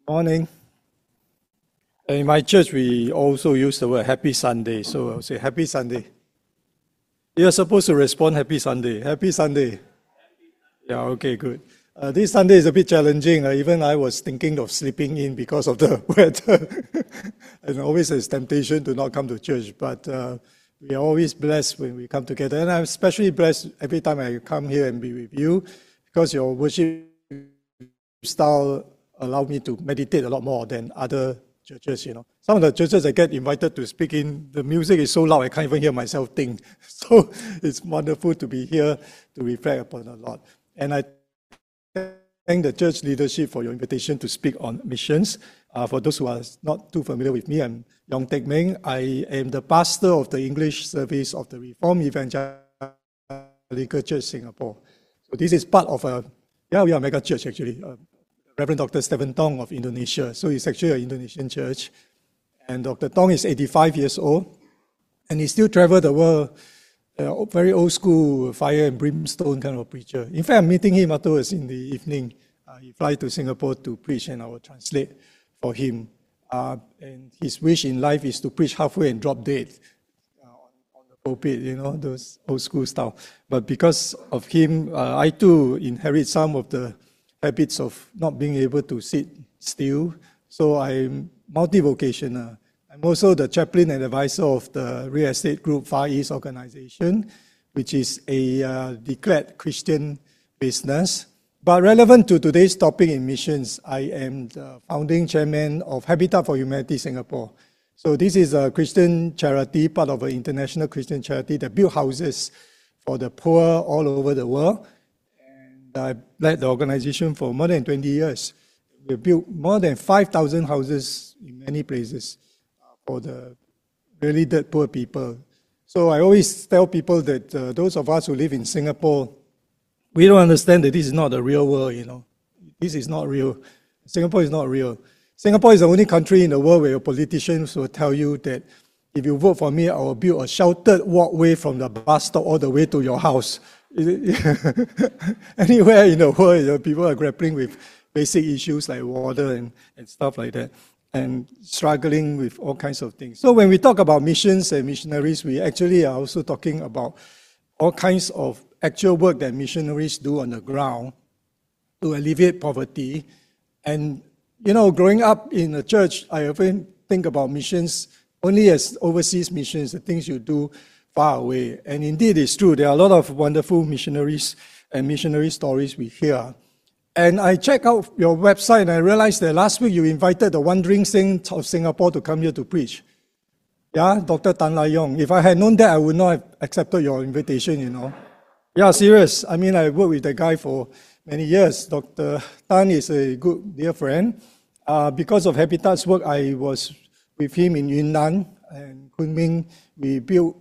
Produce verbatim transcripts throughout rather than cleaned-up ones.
Morning. In my church, we also use the word Happy Sunday. So I'll say Happy Sunday. You're supposed to respond Happy Sunday. Happy Sunday. Yeah, okay, good. Uh, this Sunday is a bit challenging. Uh, even I was thinking of sleeping in because of the weather. And always there's temptation to not come to church. But uh, we are always blessed when we come together. And I'm especially blessed every time I come here and be with you because your worship style allow me to meditate a lot more than other churches, you know. Some of the churches I get invited to speak in, the music is so loud I can't even hear myself think. So it's wonderful to be here to reflect upon a lot. And I thank the church leadership for your invitation to speak on missions. Uh, for those who are not too familiar with me, I'm Yong Tek Meng. I am the pastor of the English service of the Reformed Evangelical Church Singapore. So this is part of a, yeah, we are a mega church actually. Uh, Reverend Doctor Stephen Tong of Indonesia. So it's actually an Indonesian church. And Doctor Tong is eighty-five years old. And he still travels the world, uh, very old school, fire and brimstone kind of preacher. In fact, I'm meeting him afterwards in the evening. Uh, he flies to Singapore to preach and I will translate for him. Uh, and his wish in life is to preach halfway and drop dead uh, on, on the pulpit, you know, those old school style. But because of him, uh, I too inherit some of the habits of not being able to sit still. So I'm multi-vocational. I'm also the chaplain and advisor of the real estate group Far East Organization, which is a uh, declared Christian business. But relevant to today's topic in missions, I am the founding chairman of Habitat for Humanity Singapore. So this is a Christian charity, part of an international Christian charity that builds houses for the poor all over the world. I led the organization for more than twenty years. We built more than five thousand houses in many places for the really dirt poor people. So I always tell people that uh, those of us who live in Singapore, we don't understand that this is not the real world, you know. This is not real. Singapore is not real. Singapore is the only country in the world where your politicians will tell you that if you vote for me, I will build a sheltered walkway from the bus stop all the way to your house. Anywhere in the world, you know, people are grappling with basic issues like water and, and stuff like that, and struggling with all kinds of things. So when we talk about missions and missionaries, we actually are also talking about all kinds of actual work that missionaries do on the ground to alleviate poverty. And, you know, growing up in a church, I often think about missions only as overseas missions, the things you do far away. And indeed, it's true. There are a lot of wonderful missionaries and missionary stories we hear. And I checked out your website and I realized that last week you invited the Wandering Saint of Singapore to come here to preach. Yeah, Doctor Tan Lai Yong. If I had known that, I would not have accepted your invitation, you know. Yeah, serious. I mean, I worked with the guy for many years. Doctor Tan is a good, dear friend. Uh, because of Habitat's work, I was with him in Yunnan and Kunming. We built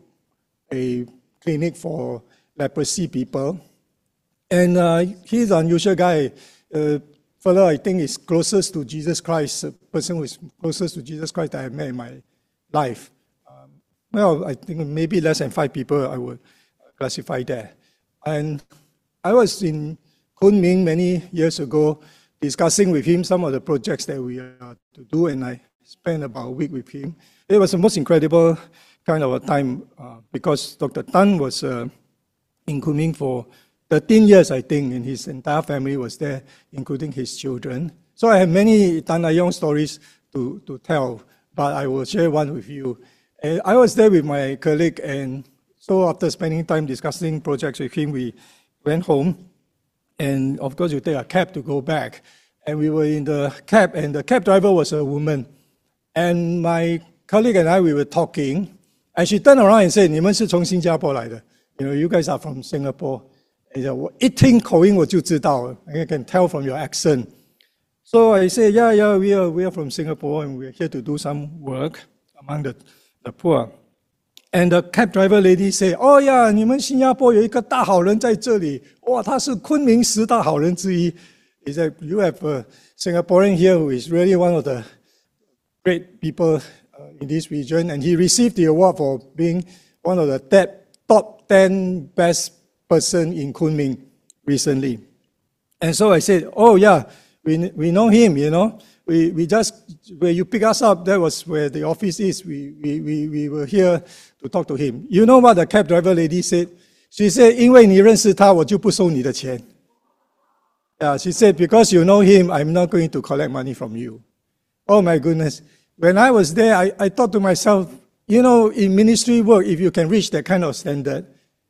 a clinic for leprosy people. And uh, he's an unusual guy. Uh, fellow, I think, is closest to Jesus Christ, a person who is closest to Jesus Christ that I've met in my life. Um, well, I think maybe less than five people I would classify that. And I was in Kunming many years ago discussing with him some of the projects that we are to do, and I spent about a week with him. It was the most incredible kind of a time uh, because Doctor Tan was uh, in Kunming for thirteen years, I think, and his entire family was there, including his children. So I have many Tan Lai Yong stories to, to tell, but I will share one with you. And I was there with my colleague, and so after spending time discussing projects with him, we went home. And of course, you take a cab to go back. And we were in the cab, and the cab driver was a woman. And my colleague and I, we were talking, and she turned around and said, 你们是从新加坡来的. You know, you guys are from Singapore. And said, 我一听口音我就知道, I can tell from your accent. So I said, yeah, yeah, we are, we are from Singapore, and we're here to do some work among the, the poor. And the cab driver lady said, oh yeah, 你们新加坡有一个大好人在这里.哇, 他是昆明十大好人之一. He said, you have a Singaporean here who is really one of the great people uh, in this region, and he received the award for being one of the top ten best person in Kunming recently. And so I said, oh yeah, we we know him, you know. we, we just, where you pick us up, that was where the office is. We, we, we, we were here to talk to him. You know what the cab driver lady said? She said, 因为你认识他，我就不收你的钱. Yeah, she said, because you know him, I'm not going to collect money from you. Oh my goodness. When I was there, I, I thought to myself, you know, in ministry work, if you can reach that kind of standard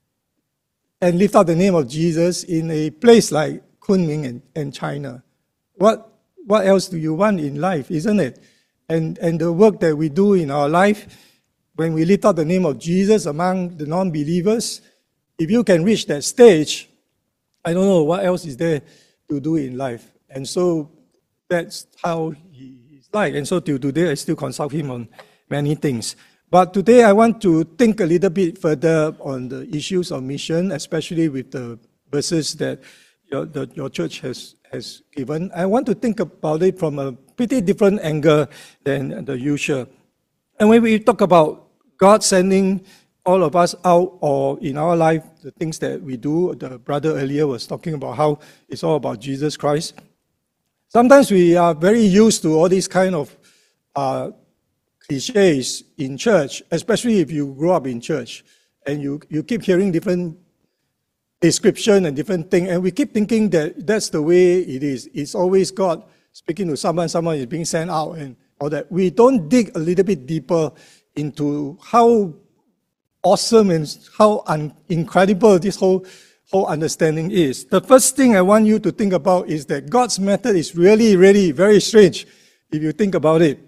and lift up the name of Jesus in a place like Kunming and, and China, what, what else do you want in life, isn't it? And, and the work that we do in our life, when we lift up the name of Jesus among the non-believers, if you can reach that stage, I don't know what else is there to do in life. And so that's how he is like. And so till today, I still consult him on many things. But today, I want to think a little bit further on the issues of mission, especially with the verses that your, the, your church has, has given. I want to think about it from a pretty different angle than the usual. And when we talk about God sending all of us out, or in our life, the things that we do, the brother earlier was talking about how it's all about Jesus Christ. Sometimes we are very used to all these kind of uh, cliches in church, especially if you grow up in church, and you, you keep hearing different description and different things, and we keep thinking that that's the way it is. It's always God speaking to someone, someone is being sent out, and all that. We don't dig a little bit deeper into how awesome and how un- incredible this whole, whole understanding is. The first thing I want you to think about is that God's method is really, really very strange if you think about it.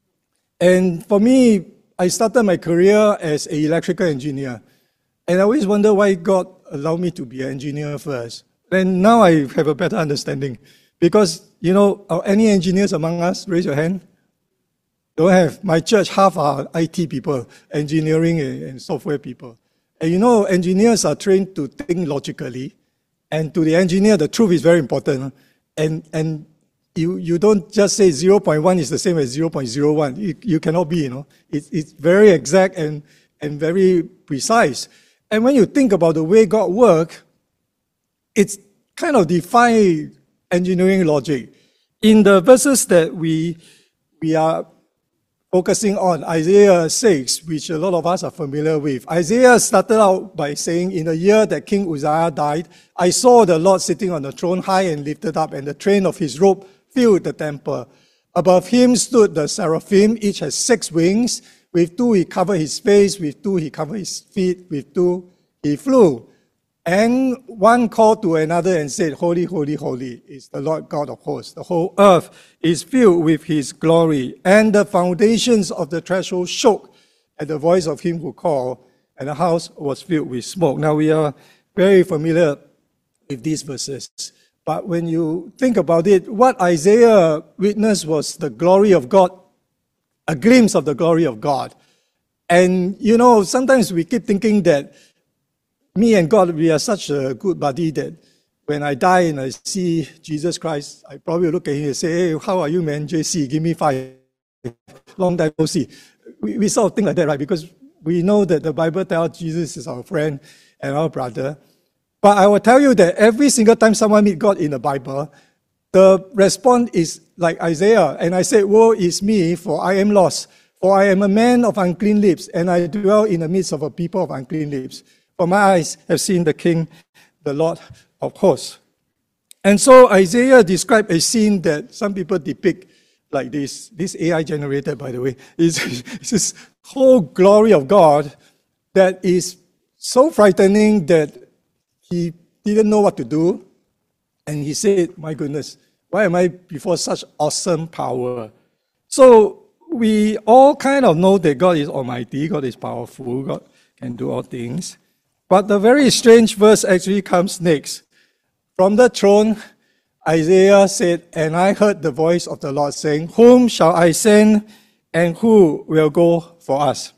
And for me, I started my career as an electrical engineer. And I always wonder why God allowed me to be an engineer first. And now I have a better understanding. Because, you know, are any engineers among us? Raise your hand. Don't have. My church, half are I T people, engineering and software people. And you know, engineers are trained to think logically. And to the engineer, the truth is very important. And and you you don't just say zero point one is the same as zero point zero one. You, you cannot be, you know. It, it's very exact and, and very precise. And when you think about the way God works, it's kind of defy engineering logic. In the verses that we we are focusing on, Isaiah six, which a lot of us are familiar with. Isaiah started out by saying, in the year that King Uzziah died, I saw the Lord sitting on the throne high and lifted up, and the train of his robe filled the temple. Above him stood the seraphim, each has six wings. With two he covered his face, with two he covered his feet, with two he flew. And one called to another and said, Holy, holy, holy is the Lord God of hosts. The whole earth is filled with his glory. And the foundations of the threshold shook at the voice of him who called, and the house was filled with smoke. Now we are very familiar with these verses. But when you think about it, what Isaiah witnessed was the glory of God, a glimpse of the glory of God. And, you know, sometimes we keep thinking that me and God, we are such a good buddy that when I die and I see Jesus Christ, I probably look at him and say, hey, how are you, man? J C, give me five. Long time no see. We, we sort of think like that, right? Because we know that the Bible tells Jesus is our friend and our brother. But I will tell you that every single time someone meets God in the Bible, the response is like Isaiah. And I said, woe is me, for I am lost. For I am a man of unclean lips, and I dwell in the midst of a people of unclean lips. For my eyes have seen the King, the Lord of hosts. And so Isaiah described a scene that some people depict like this. This A I generated, by the way, is this whole glory of God that is so frightening that he didn't know what to do. And he said, my goodness, why am I before such awesome power? So we all kind of know that God is almighty, God is powerful, God can do all things. But the very strange verse actually comes next. From the throne, Isaiah said, and I heard the voice of the Lord saying, whom shall I send, and who will go for us?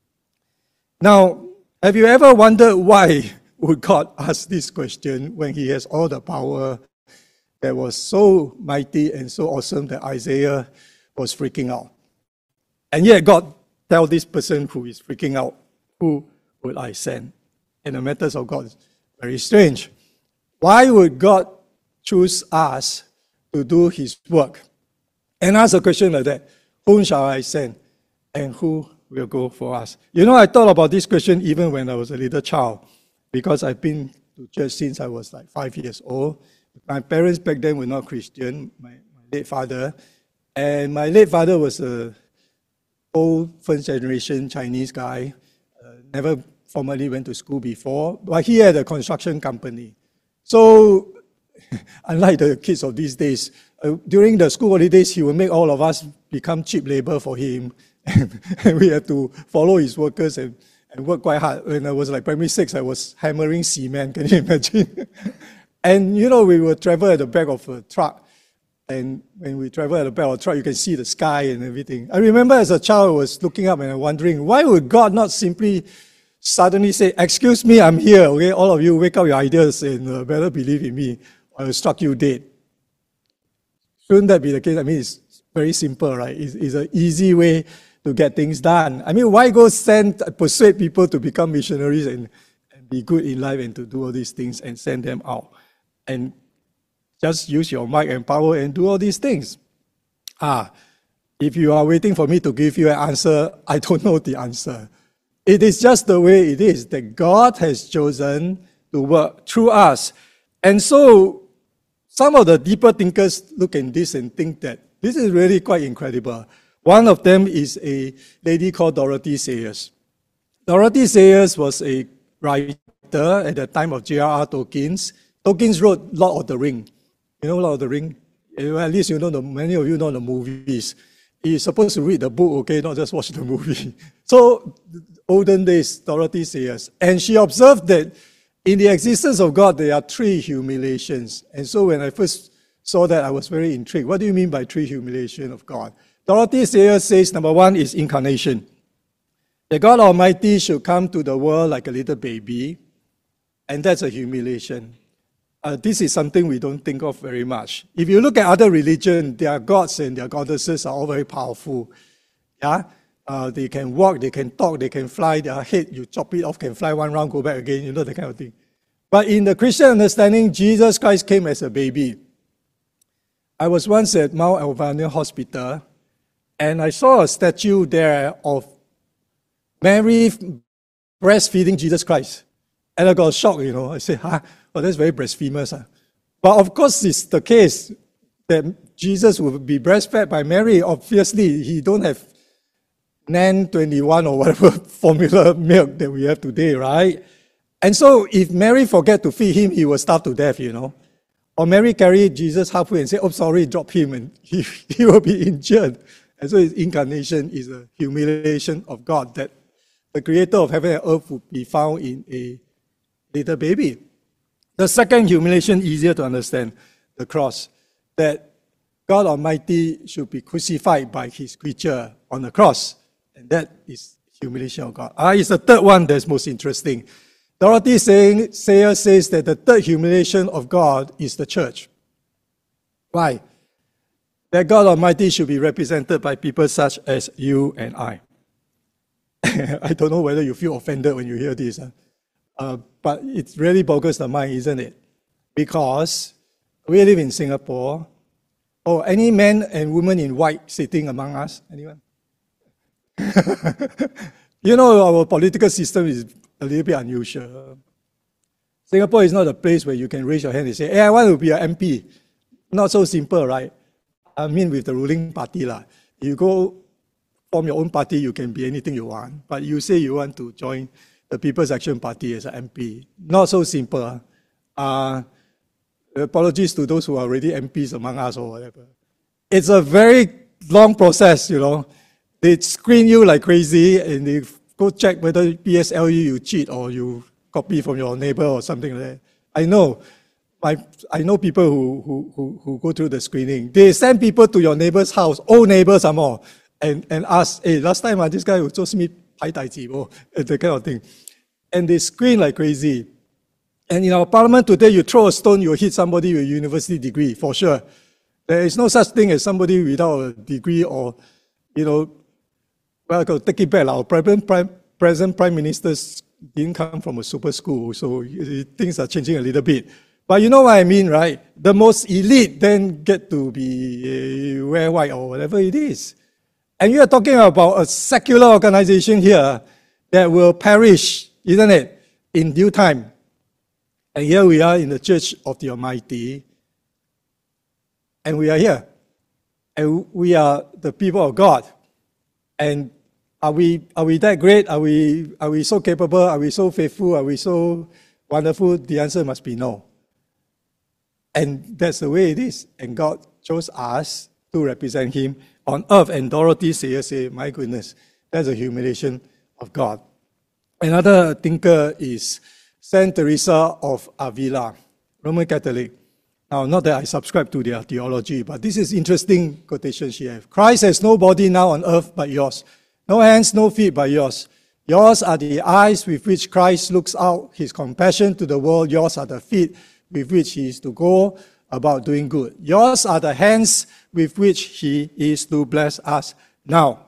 Now, have you ever wondered why would God ask this question when he has all the power that was so mighty and so awesome that Isaiah was freaking out? And yet God tells this person who is freaking out, who will I send? And the methods of God is very strange. Why would God choose us to do his work? and ask a question like that: whom shall I send, and who will go for us? You know, I thought about this question even when I was a little child, because I've been to church since I was like five years old. My parents back then were not Christian, my, my late father. And my late father was a old first generation Chinese guy, uh, never formally went to school before, but he had a construction company. So, unlike the kids of these days, uh, during the school holidays, he would make all of us become cheap labor for him. And, and we had to follow his workers and, and work quite hard. When I was like primary six, I was hammering cement, can you imagine? And you know, we would travel at the back of a truck. And when we travel at the back of a truck, you can see the sky and everything. I remember as a child, I was looking up and wondering, why would God not simply suddenly say, excuse me, I'm here, okay? All of you, wake up your ideas and uh, better believe in me, or I will struck you dead. Shouldn't that be the case? I mean, it's very simple, right? It's, it's an easy way to get things done. I mean, why go send, persuade people to become missionaries and, and be good in life and to do all these things and send them out? And just use your might and power and do all these things. Ah, if you are waiting for me to give you an answer, I don't know the answer. It is just the way it is, that God has chosen to work through us. And so, some of the deeper thinkers look at this and think that this is really quite incredible. One of them is a lady called Dorothy Sayers. Dorothy Sayers was a writer at the time of J R R Tolkien's. Tolkien wrote Lord of the Ring. You know Lord of the Ring? At least you know, the, many of you know the movies. You're supposed to read the book, okay, not just watch the movie. So, olden days, Dorothy Sayers. And she observed that in the existence of God, there are three humiliations. And so when I first saw that, I was very intrigued. What do you mean by three humiliations of God? Dorothy Sayers says number one is incarnation. That God Almighty should come to the world like a little baby, and that's a humiliation. Uh, this is something we don't think of very much. If you look at other religions, their gods and their goddesses are all very powerful. Yeah, uh, they can walk, they can talk, they can fly. Their head, you chop it off, can fly one round, go back again. You know, that kind of thing. But in the Christian understanding, Jesus Christ came as a baby. I was once at Mount Alvernia Hospital, and I saw a statue there of Mary breastfeeding Jesus Christ. And I got shocked, you know. I said, huh? Oh, that's very blasphemous. Huh? But of course, it's the case that Jesus will be breastfed by Mary. Obviously, he don't have N A N twenty-one or whatever formula milk that we have today, right? And so if Mary forget to feed him, he will starve to death, you know. Or Mary carry Jesus halfway and say, oh, sorry, drop him, and he, he will be injured. And so his incarnation is a humiliation of God, that the creator of heaven and earth would be found in a little baby. The second humiliation, easier to understand, the cross, that God Almighty should be crucified by his creature on the cross. And that is humiliation of God. Ah, it's the third one that's most interesting. Dorothy Sayers says that the third humiliation of God is the church. Why? That God Almighty should be represented by people such as you and I. I don't know whether you feel offended when you hear this. Huh? Uh, but it really boggles the mind, isn't it? Because we live in Singapore. Oh, any man and woman in white sitting among us? Anyone? You know, our political system is a little bit unusual. Singapore is not a place where you can raise your hand and say, hey, I want to be an M P. Not so simple, right? I mean, with the ruling party, lah. You go form your own party, you can be anything you want. But you say you want to join the People's Action Party as an M P. Not so simple. Uh, apologies to those who are already M Ps among us or whatever. It's a very long process, you know. They screen you like crazy and they go check whether P S L U you cheat or you copy from your neighbor or something like that. I know. My, I know people who, who, who, who go through the screening. They send people to your neighbor's house, old neighbors some more, and, and ask, hey, last time uh, this guy was just me, that kind of thing. And they screen like crazy. And in our parliament today, you throw a stone, you hit somebody with a university degree, for sure. There is no such thing as somebody without a degree or, you know, well, I'll take it back. Our present prime, present prime ministers didn't come from a super school, so things are changing a little bit. But you know what I mean, right? The most elite then get to be uh, wear white or whatever it is. And you are talking about a secular organization here that will perish, isn't it, in due time. And here we are in the Church of the Almighty, and we are here. And we are the people of God. And are we, are we that great? Are we, are we so capable? Are we so faithful? Are we so wonderful? The answer must be no. And that's the way it is. And God chose us to represent Him on earth. And Dorothy Sayers said, my goodness, that's a humiliation of God. Another thinker is Saint Teresa of Avila, Roman Catholic. Now, not that I subscribe to their theology, but this is interesting quotation she has. Christ has no body now on earth but yours. No hands, no feet but yours. Yours are the eyes with which Christ looks out His compassion to the world. Yours are the feet with which He is to go about doing good. Yours are the hands with which He is to bless us now.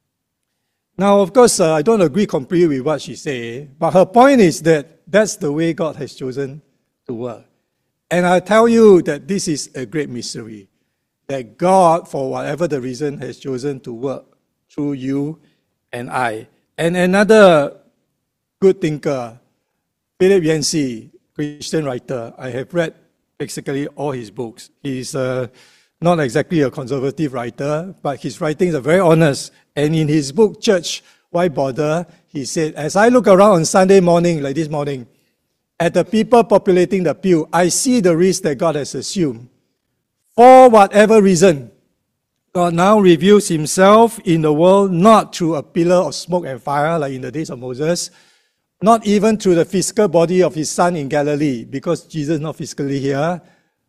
Now, of course, uh, I don't agree completely with what she said, but her point is that that's the way God has chosen to work. And I tell you that this is a great mystery, that God, for whatever the reason, has chosen to work through you and I. And another good thinker, Philip Yancey, Christian writer, I have read basically all his books. He's uh, not exactly a conservative writer, but his writings are very honest. And in his book, Church, Why Bother? He said, as I look around on Sunday morning, like this morning, at the people populating the pew, I see the risk that God has assumed. For whatever reason, God now reveals Himself in the world not through a pillar of smoke and fire like in the days of Moses, not even through the physical body of His Son in Galilee, because Jesus is not physically here,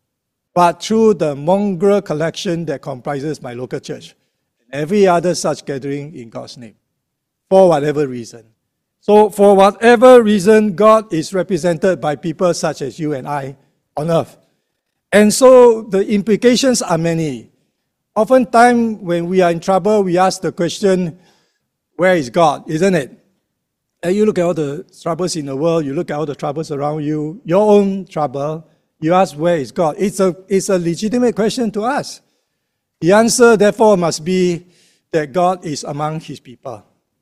but through the mongrel collection that comprises my local church and every other such gathering in God's name, for whatever reason. So for whatever reason, God is represented by people such as you and I on earth. And so the implications are many. Oftentimes, when we are in trouble, we ask the question, where is God, isn't it? And you look at all the troubles in the world, you look at all the troubles around you, your own trouble, you ask, where is God? It's a, it's a legitimate question to ask. The answer, therefore, must be that God is among His people.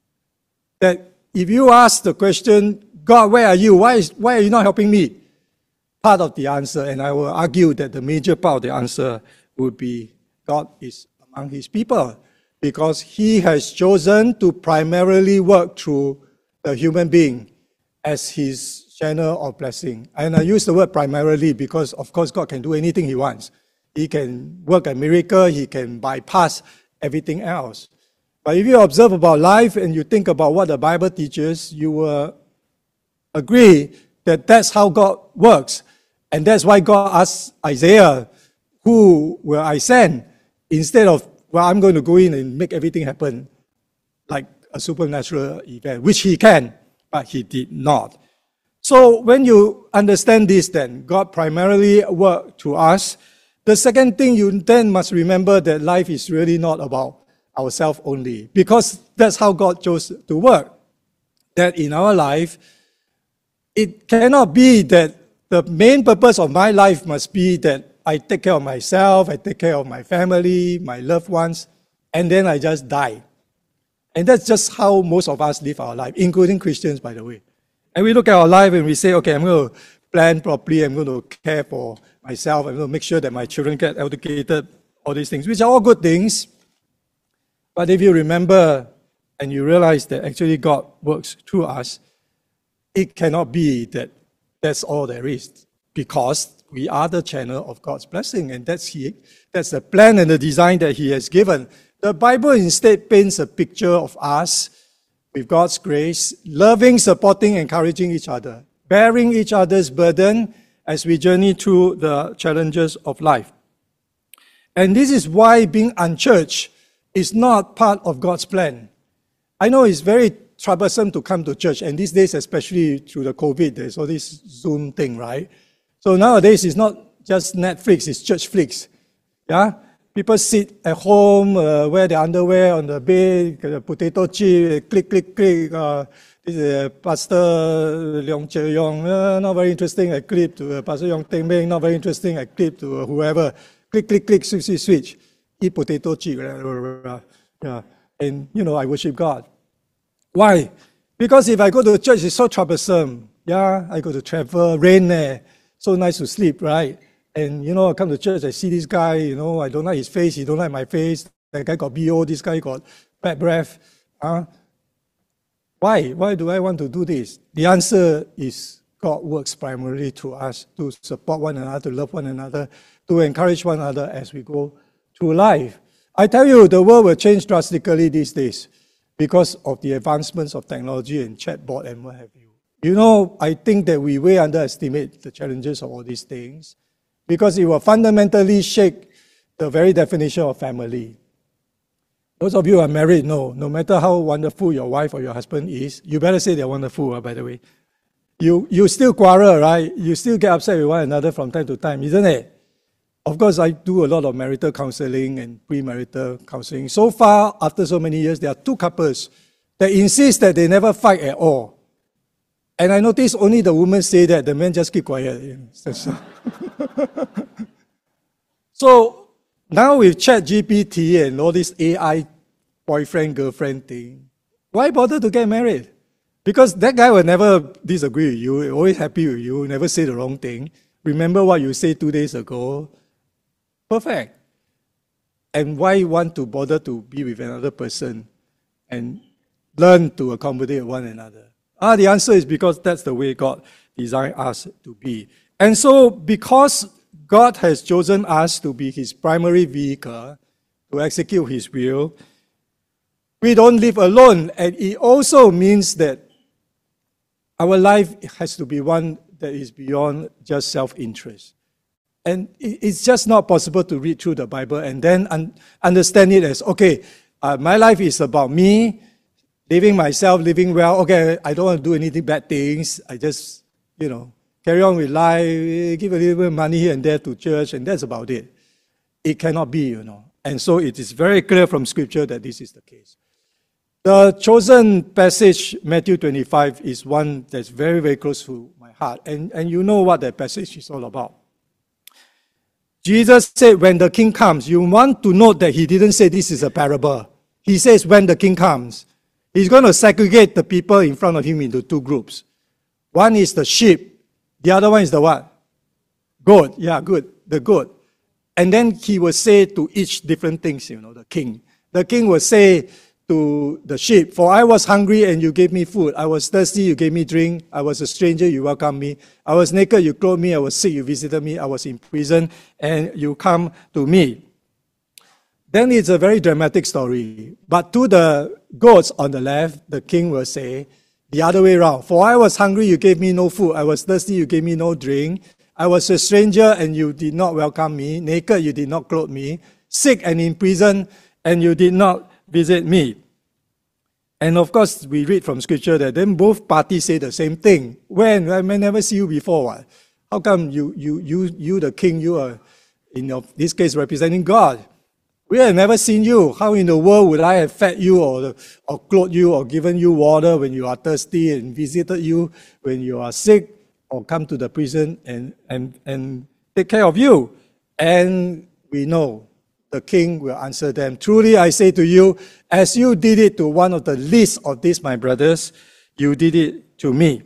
That if you ask the question, God, where are you? Why, is, why are you not helping me? Part of the answer, and I will argue that the major part of the answer would be God is among His people because He has chosen to primarily work through the human being as His channel of blessing. And I use the word primarily because, of course, God can do anything He wants. He can work a miracle. He can bypass everything else. But if you observe about life and you think about what the Bible teaches, you will agree that that's how God works. And that's why God asked Isaiah, who will I send? Instead of, well, I'm going to go in and make everything happen like a supernatural event, which He can, but He did not. So when you understand this then, God primarily worked to us. The second thing you then must remember that life is really not about ourselves only, because that's how God chose to work. That in our life, it cannot be that the main purpose of my life must be that I take care of myself, I take care of my family, my loved ones, and then I just die. And that's just how most of us live our life, including Christians, by the way. And we look at our life and we say, okay, I'm going to plan properly, I'm going to care for myself, I'm going to make sure that my children get educated, all these things, which are all good things. But if you remember and you realize that actually God works through us, it cannot be that that's all there is, because we are the channel of God's blessing, and that's he, that's the plan and the design that He has given. The Bible instead paints a picture of us with God's grace, loving, supporting, encouraging each other, bearing each other's burden as we journey through the challenges of life. And this is why being unchurched is not part of God's plan. I know it's very troublesome to come to church, and these days, especially through the COVID, there's all this Zoom thing, right? So nowadays, it's not just Netflix, it's church flicks. Yeah? People sit at home, uh, wear their underwear on the bed, get a potato chip, click, click, click. Uh, this is uh, Pastor Leong Che Yong, uh, not very interesting, a clip to uh, Pastor Yong Teng Meng, not very interesting, a clip to uh, whoever. Click, click, click, switch, switch, switch. Eat potato chip. Yeah. And, you know, I worship God. Why? Because if I go to the church, it's so troublesome. Yeah, I go to travel, rain there. So nice to sleep, right? And, you know, I come to church, I see this guy, you know, I don't like his face, he don't like my face. That guy got B O, this guy got bad breath. Huh? Why? Why do I want to do this? The answer is God works primarily through us to support one another, to love one another, to encourage one another as we go through life. I tell you, the world will change drastically these days because of the advancements of technology and chatbot and what have you. You know, I think that we way underestimate the challenges of all these things because it will fundamentally shake the very definition of family. Those of you who are married know, no matter how wonderful your wife or your husband is, you better say they're wonderful, uh, by the way. You, you still quarrel, right? You still get upset with one another from time to time, isn't it? Of course, I do a lot of marital counseling and premarital counseling. So far, after so many years, there are two couples that insist that they never fight at all. And I notice only the women say that, the men just keep quiet. So now with ChatGPT and all this A I boyfriend, girlfriend thing, why bother to get married? Because that guy will never disagree with you, always happy with you, never say the wrong thing. Remember what you said two days ago. Perfect. And why want to bother to be with another person and learn to accommodate one another? Ah, the answer is because that's the way God designed us to be. And so, because God has chosen us to be His primary vehicle to execute His will, we don't live alone. And it also means that our life has to be one that is beyond just self-interest. And it's just not possible to read through the Bible and then un- understand it as, okay, uh, my life is about me, living myself, living well. Okay, I don't want to do anything bad things. I just, you know, carry on with life, give a little bit of money here and there to church, and that's about it. It cannot be, you know. And so it is very clear from Scripture that this is the case. The chosen passage, Matthew twenty-five, is one that's very, very close to my heart. And, and you know what that passage is all about. Jesus said, when the king comes, you want to note that he didn't say this is a parable. He says, when the king comes, he's going to segregate the people in front of him into two groups. One is the sheep. The other one is the what? Goat. Yeah, good. The goat. And then he will say to each different things, you know, the king. The king will say to the sheep, for I was hungry and you gave me food. I was thirsty, you gave me drink. I was a stranger, you welcomed me. I was naked, you clothed me. I was sick, you visited me. I was in prison, and you come to me. Then it's a very dramatic story. But to the goats on the left, the king will say, the other way around. For I was hungry, you gave me no food. I was thirsty, you gave me no drink. I was a stranger, and you did not welcome me. Naked, you did not clothe me. Sick and in prison, and you did not visit me. And of course, we read from Scripture that then both parties say the same thing. When? I may never see you before. What? How come you, you, you, you, the king, you are, in your, this case, representing God? We have never seen you. How in the world would I have fed you or, or clothed you or given you water when you are thirsty and visited you when you are sick or come to the prison and, and, and take care of you? And we know the king will answer them, truly I say to you, as you did it to one of the least of these my brothers, you did it to me.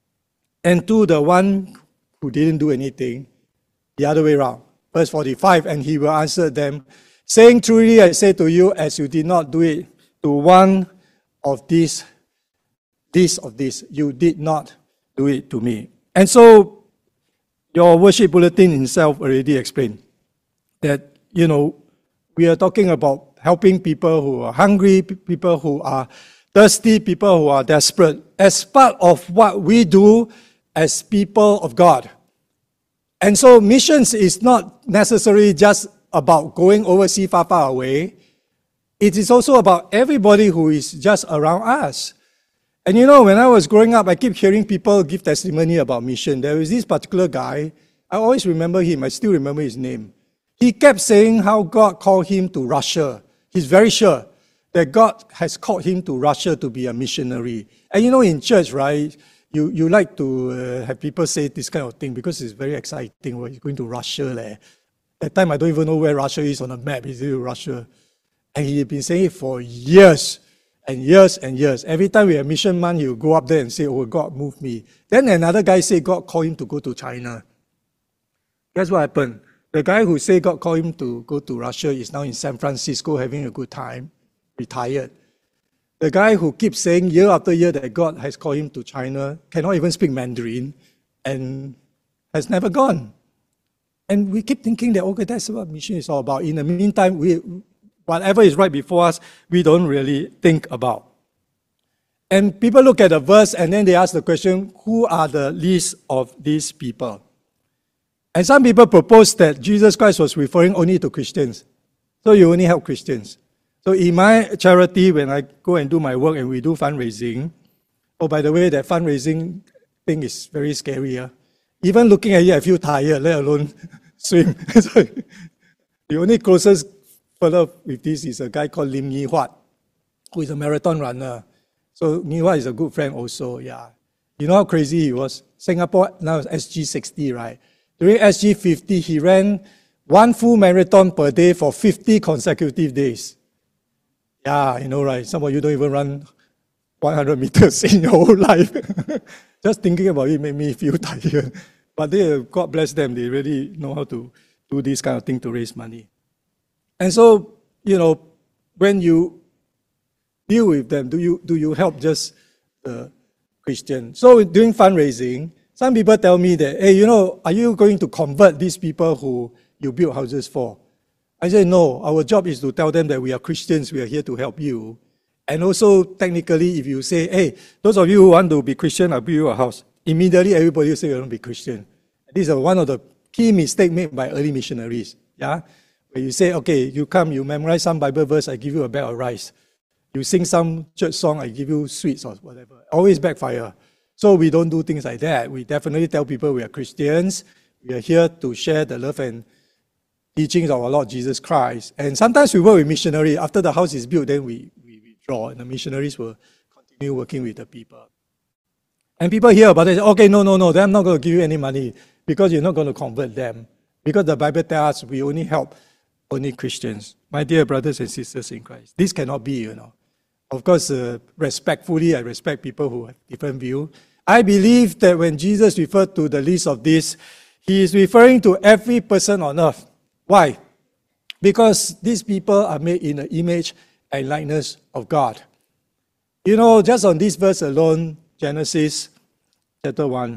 And to the one who didn't do anything, the other way around. Verse forty-five, and he will answer them, saying, truly I say to you, as you did not do it to one of these, this of this, you did not do it to me. And so, your worship bulletin itself already explained that, you know, we are talking about helping people who are hungry, people who are thirsty, people who are desperate, as part of what we do as people of God. And so missions is not necessarily just about going overseas far, far away. It is also about everybody who is just around us. And you know, when I was growing up, I keep hearing people give testimony about mission. There was this particular guy, I always remember him, I still remember his name. He kept saying how God called him to Russia. He's very sure that God has called him to Russia to be a missionary. And you know, in church, right, you, you like to uh, have people say this kind of thing because it's very exciting. Well, he's going to Russia. Leh. That time, I don't even know where Russia is on the map. He's in Russia. And he's been saying it for years and years and years. Every time we have mission month, he'll go up there and say, oh, God moved me. Then another guy said God called him to go to China. Guess what happened? The guy who said God called him to go to Russia is now in San Francisco having a good time, retired. The guy who keeps saying year after year that God has called him to China cannot even speak Mandarin and has never gone. And we keep thinking that, okay, that's what mission is all about. In the meantime, we, whatever is right before us, we don't really think about. And people look at the verse and then they ask the question, who are the least of these people? And some people propose that Jesus Christ was referring only to Christians. So you only help Christians. So in my charity, when I go and do my work and we do fundraising, oh, by the way, that fundraising thing is very scary. Huh? Even looking at it, I feel tired, let alone swim. So the only closest further with this is a guy called Lim Yi Huat, who is a marathon runner. So Yi Huat is a good friend also, yeah. You know how crazy he was? Singapore now is S G sixty, right? During S G fifty, he ran one full marathon per day for fifty consecutive days. Yeah, you know, right? Some of you don't even run one hundred meters in your whole life. Just thinking about it made me feel tired. But they, God bless them, they really know how to do this kind of thing to raise money. And so, you know, when you deal with them, do you, do you help just the Christian? So during fundraising, some people tell me that, hey, you know, are you going to convert these people who you build houses for? I say, no, our job is to tell them that we are Christians, we are here to help you. And also, technically, if you say, hey, those of you who want to be Christian, I'll build you a house, immediately everybody will say you want to be Christian. This is one of the key mistakes made by early missionaries. Yeah, where you say, okay, you come, you memorize some Bible verse, I give you a bag of rice. You sing some church song, I give you sweets or whatever. Always backfire. So we don't do things like that. We definitely tell people we are Christians. We are here to share the love and teachings of our Lord Jesus Christ. And sometimes we work with missionaries. After the house is built, then we, we withdraw, and the missionaries will continue working with the people. And people hear about it, okay, no, no, no, then I'm not going to give you any money because you're not going to convert them. Because the Bible tells us we only help only Christians. My dear brothers and sisters in Christ, this cannot be, you know. Of course, uh, respectfully, I respect people who have different view. I believe that when Jesus referred to the least of this, he is referring to every person on earth. Why? Because these people are made in the image and likeness of God. You know, just on this verse alone, Genesis chapter one,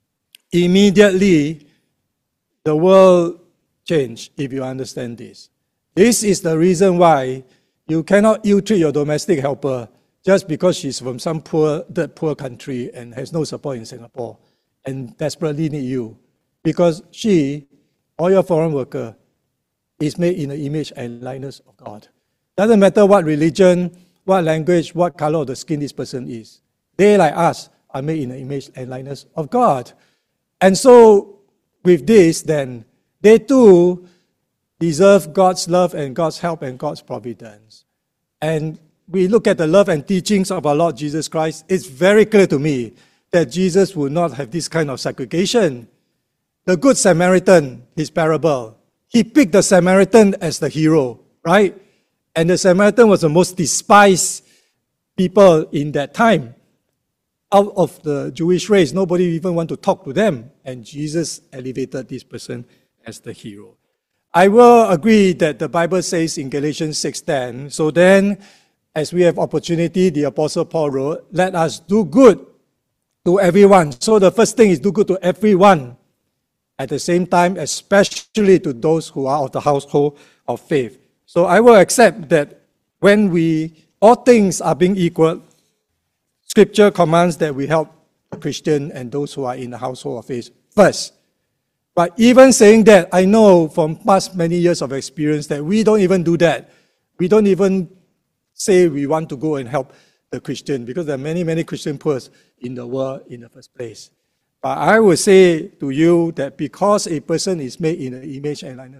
immediately the world changed, if you understand this. This is the reason why you cannot ill-treat your domestic helper just because she's from some poor, third poor country and has no support in Singapore and desperately need you. Because she, or your foreign worker, is made in the image and likeness of God. Doesn't matter what religion, what language, what color of the skin this person is. They, like us, are made in the image and likeness of God. And so, with this, then, they too deserve God's love and God's help and God's providence. And we look at the love and teachings of our Lord Jesus Christ, it's very clear to me that Jesus would not have this kind of segregation. The Good Samaritan, his parable, he picked the Samaritan as the hero, right? And the Samaritan was the most despised people in that time. Out of the Jewish race, nobody even want to talk to them. And Jesus elevated this person as the hero. I will agree that the Bible says in Galatians six ten, so then, as we have opportunity, the Apostle Paul wrote, let us do good to everyone. So the first thing is do good to everyone. At the same time, especially to those who are of the household of faith. So I will accept that when we, all things are being equal, Scripture commands that we help the Christian and those who are in the household of faith first. But even saying that, I know from past many years of experience that we don't even do that. We don't even say we want to go and help the Christian because there are many, many Christian poor in the world in the first place. But I will say to you that because a person is made in the image and likeness of God,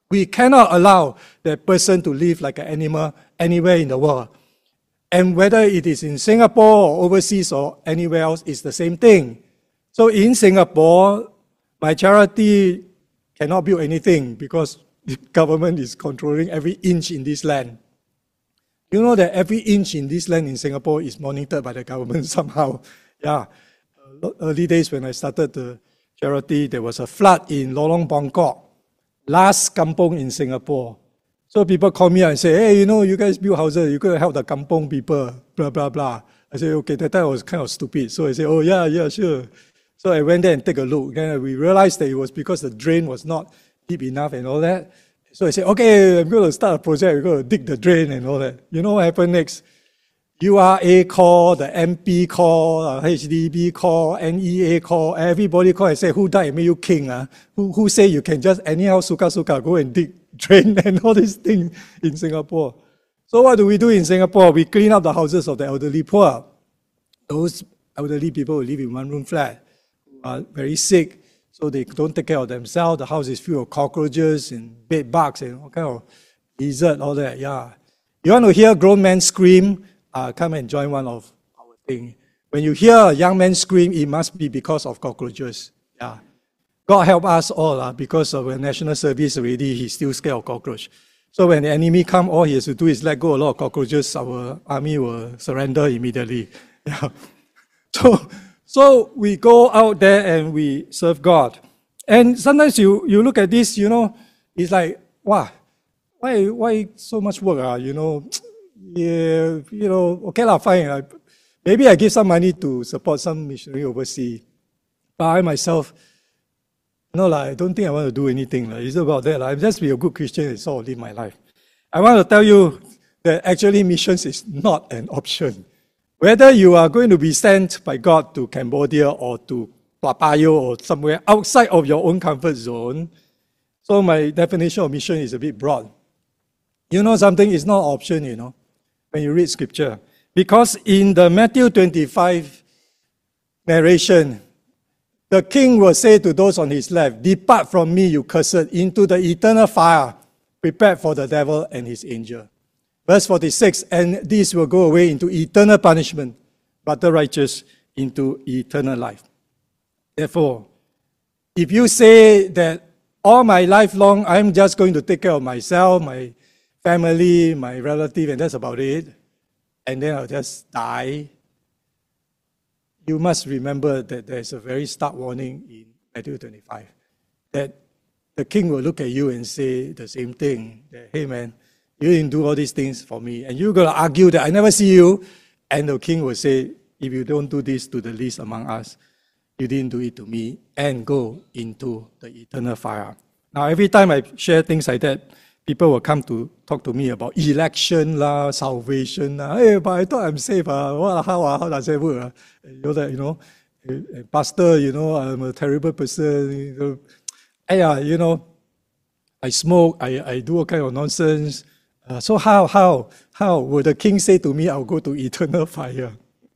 We cannot allow that person to live like an animal anywhere in the world. And whether it is in Singapore or overseas or anywhere else, it's the same thing. So in Singapore, my charity cannot build anything because the government is controlling every inch in this land. You know that every inch in this land in Singapore is monitored by the government somehow. Yeah. Early days when I started the charity, there was a flood in Lorong Bangkok, last kampong in Singapore. So people call me and say, hey, you know, you guys build houses, you're going to help the kampong people, blah, blah, blah. I say, okay, that time I was kind of stupid. So I said, oh, yeah, yeah, sure. So I went there and take a look. Then we realized that it was because the drain was not deep enough and all that. So I said, okay, I'm going to start a project. We're going to dig the drain and all that. You know what happened next? U R A call, the M P call, H D B call, N E A call, everybody call and say, who died and made you king? Uh? Who, who say you can just anyhow suka suka go and dig drain and all these things in Singapore? So what do we do in Singapore? We clean up the houses of the elderly poor. Those elderly people who live in one-room flat, who are very sick, so they don't take care of themselves. The house is filled with cockroaches and bed bugs and all kind of lizard, all that, yeah. You want to hear grown men scream? Uh, come and join one of our thing. When you hear a young man scream, it must be because of cockroaches. Yeah. God help us all, uh, because of the national service already, he's still scared of cockroach. So when the enemy come, all he has to do is let go a lot of cockroaches, our army will surrender immediately. Yeah. So, so we go out there and we serve God. And sometimes you, you look at this, you know, it's like, wow, why, why so much work? Uh, you know, yeah, you know, okay, lah, fine. I, maybe I give some money to support some missionary overseas. But I myself, no, la, I don't think I want to do anything. La. It's about that. La. I'm just be a good Christian and sort of live my life. I want to tell you that actually missions is not an option. Whether you are going to be sent by God to Cambodia or to Papayo or somewhere outside of your own comfort zone, so my definition of mission is a bit broad. You know something, it's not an option, you know, when you read scripture. Because in the Matthew twenty-five narration, the king will say to those on his left, depart from me, you cursed, into the eternal fire, prepared for the devil and his angel. Verse forty-six, and these will go away into eternal punishment, but the righteous into eternal life. Therefore, if you say that all my life long, I'm just going to take care of myself, my family, my relative, and that's about it, and then I'll just die, you must remember that there's a very stark warning in Matthew twenty-five, that the king will look at you and say the same thing, that, hey man, you didn't do all these things for me, and you're going to argue that I never see you, and the king will say, if you don't do this to the least among us, you didn't do it to me, and go into the eternal fire. Now, every time I share things like that, people will come to talk to me about election, la, salvation. La. Hey, but I thought I'm safe. Uh. What, how, uh, how does that work? Uh? You know, that, you know, pastor, you know, I'm a terrible person. You know, hey, uh, you know, I smoke, I, I do all kind of nonsense. Uh, so how, how, how will the king say to me, I'll go to eternal fire?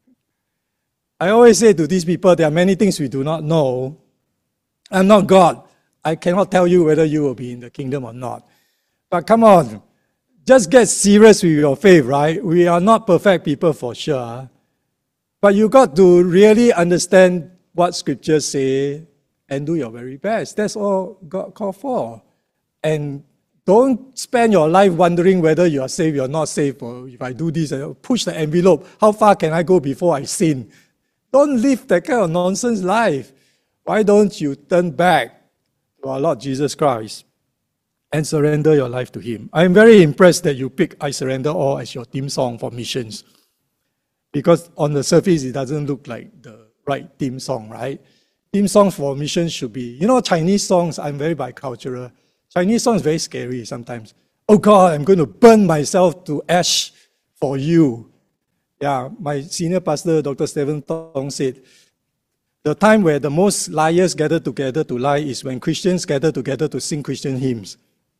I always say to these people, there are many things we do not know. I'm not God. I cannot tell you whether you will be in the kingdom or not. But come on, just get serious with your faith, right? We are not perfect people for sure. But you got to really understand what scriptures say and do your very best. That's all God called for. And don't spend your life wondering whether you are saved or not saved, or if I do this, push the envelope, how far can I go before I sin? Don't live that kind of nonsense life. Why don't you turn back to our Lord Jesus Christ and surrender your life to Him? I'm very impressed that you pick I Surrender All as your theme song for missions. Because on the surface, it doesn't look like the right theme song, right? Theme songs for missions should be, you know, Chinese songs, I'm very bicultural. Chinese songs very scary sometimes. Oh God, I'm going to burn myself to ash for you. Yeah, my senior pastor, Doctor Stephen Tong, said, the time where the most liars gather together to lie is when Christians gather together to sing Christian hymns.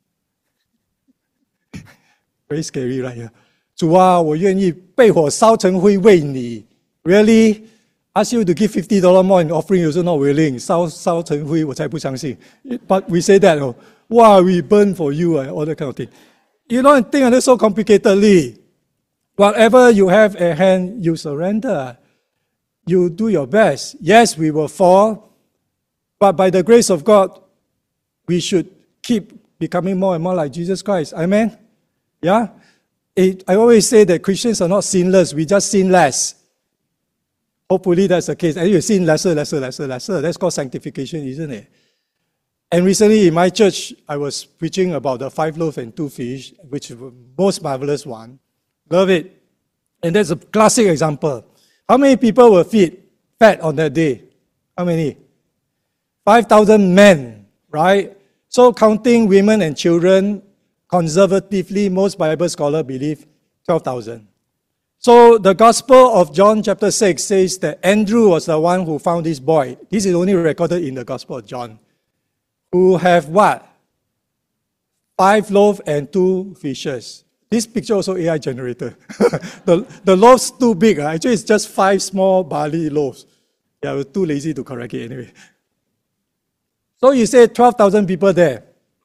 Very scary, right? 主啊，我愿意被火烧成灰为你. Really? Ask you to give fifty dollars more in offering, you're also not willing. 烧, 烧成灰, 我才不相信. But we say that, oh, wow, we burn for you, and all that kind of thing. You don't think of it so complicatedly. Whatever you have at hand, you surrender. You do your best. Yes, we will fall, but by the grace of God, we should keep becoming more and more like Jesus Christ. Amen? Yeah? It, I always say that Christians are not sinless, we just sin less. Hopefully that's the case. And you sin lesser, lesser, lesser, lesser. That's called sanctification, isn't it? And recently in my church, I was preaching about the five loaves and two fish, which is the most marvelous one. Love it. And that's a classic example. How many people were fed, fed on that day? How many? five thousand men, right? So counting women and children, conservatively, most Bible scholars believe twelve thousand. So the Gospel of John chapter six says that Andrew was the one who found this boy. This is only recorded in the Gospel of John. Who have what? Five loaves and two fishes. This picture also A I generated. the, the loaves too big. Uh. Actually, it's just five small barley loaves. Yeah, I was too lazy to correct it anyway. So you say twelve thousand people there.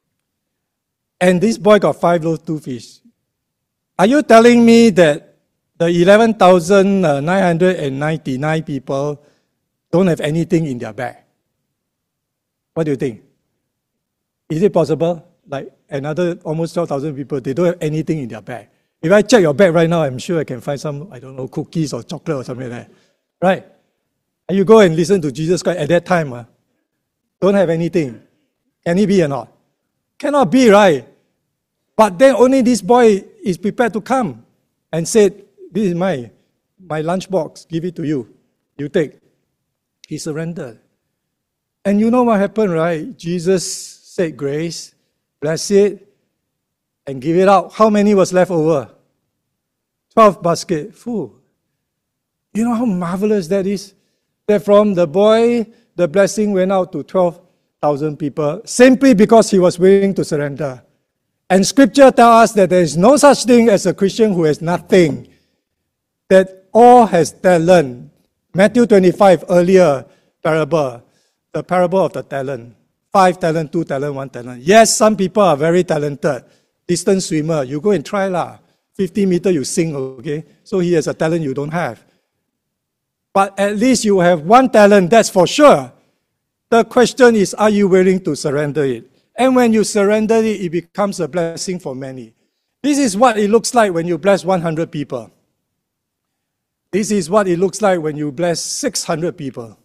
And this boy got five loaves, two fish. Are you telling me that the eleven thousand nine hundred ninety-nine people don't have anything in their bag? What do you think? Is it possible? Like another almost twelve thousand people, they don't have anything in their bag. If I check your bag right now, I'm sure I can find some, I don't know, cookies or chocolate or something like that. Right? And you go and listen to Jesus Christ at that time, uh, don't have anything. Can it be or not? Cannot be, right? But then only this boy is prepared to come and said, this is my, my lunchbox, give it to you. You take. He surrendered. And you know what happened, right? Jesus said grace, bless it, and give it out. How many was left over? Twelve basket full. You know how marvelous that is? That from the boy, the blessing went out to twelve thousand people, simply because he was willing to surrender. And Scripture tells us that there is no such thing as a Christian who has nothing, that all has talent. Matthew twenty-five, earlier parable, the parable of the talent. Five talent, two talent, one talent. Yes, some people are very talented. Distance swimmer, you go and try lah. fifty meter, you sing, okay? So he has a talent you don't have. But at least you have one talent, that's for sure. The question is, are you willing to surrender it? And when you surrender it, it becomes a blessing for many. This is what it looks like when you bless one hundred people. This is what it looks like when you bless six hundred people.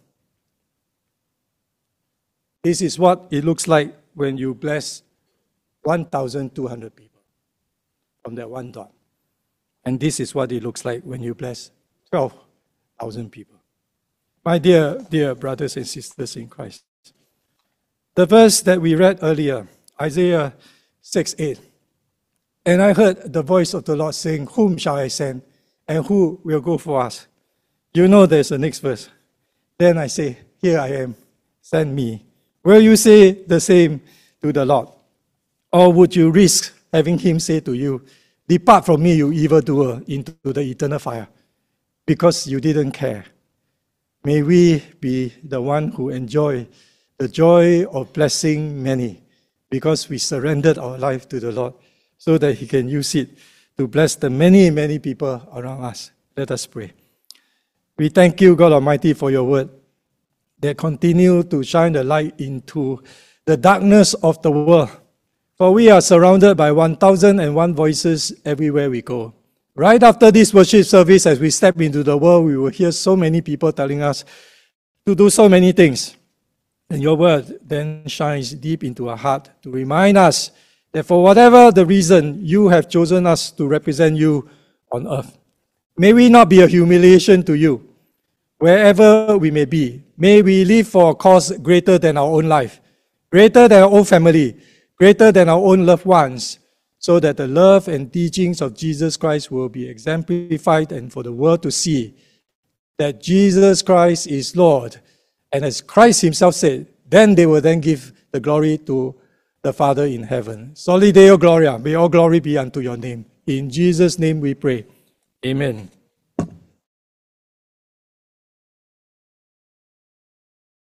This is what it looks like when you bless one thousand two hundred people from that one dot. And this is what it looks like when you bless twelve thousand people. My dear, dear brothers and sisters in Christ, the verse that we read earlier, Isaiah six eight, and I heard the voice of the Lord saying, whom shall I send, and who will go for us? You know there's the next verse. Then I say, here I am, send me. Will you say the same to the Lord? Or would you risk having him say to you, depart from me, you evildoer, into the eternal fire, because you didn't care? May we be the one who enjoy the joy of blessing many, because we surrendered our life to the Lord, so that he can use it to bless the many, many people around us. Let us pray. We thank you, God Almighty, for your word that continue to shine the light into the darkness of the world. For we are surrounded by one thousand one voices everywhere we go. Right after this worship service, as we step into the world, we will hear so many people telling us to do so many things. And your word then shines deep into our heart to remind us that for whatever the reason, you have chosen us to represent you on earth. May we not be a humiliation to you, wherever we may be. May we live for a cause greater than our own life, greater than our own family, greater than our own loved ones, so that the love and teachings of Jesus Christ will be exemplified and for the world to see that Jesus Christ is Lord. And as Christ himself said, then they will then give the glory to the Father in heaven. Soli Deo Gloria, may all glory be unto your name. In Jesus' name we pray. Amen.